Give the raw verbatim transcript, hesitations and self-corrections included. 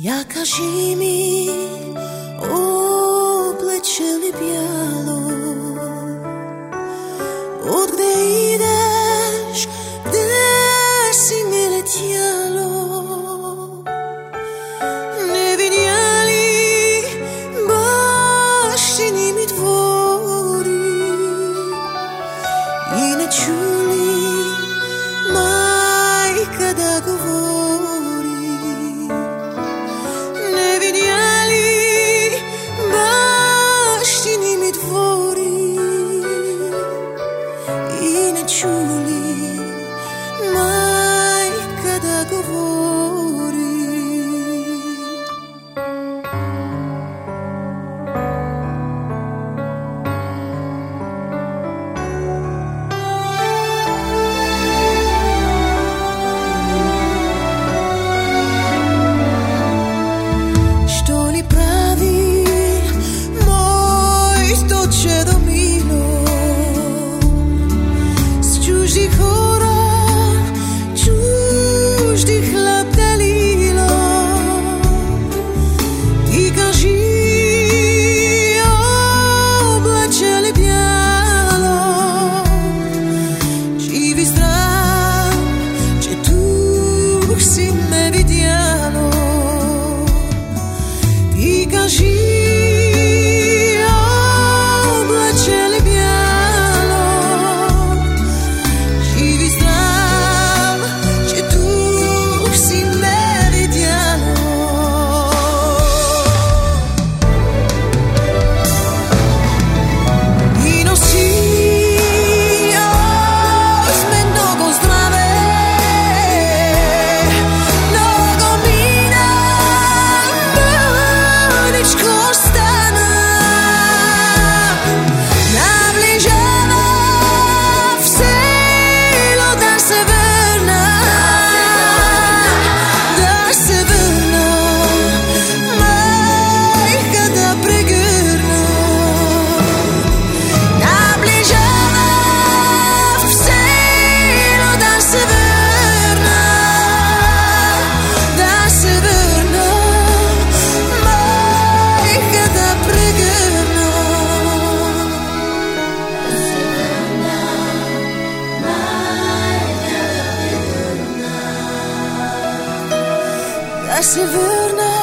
Ja kaži mi, obleče li bijelo, od gde ideš, gde si mi letjelo, ne vidjeli baštini mi dvori i ne čuli majka da govori. Ne vidjeli baštini mi dvori i ne čuli majka da govori. Što li pravi moj stoče domino s čužih hora, čužih hlap delilo. Ti kaži, oblače li bijelo, živi zdrav, če tu si me vidjelo. Ti kaži, oblače li bijelo, živi zdrav, če tu si me vidjelo. I noći osme mnogo zdrave, mnogo mina mrničko stana. Nabližava vselo da se vrna, da se vrna majka da pregrna. Nabližava vselo da se vrna, da se vrna majka da pregrna. Da se vrna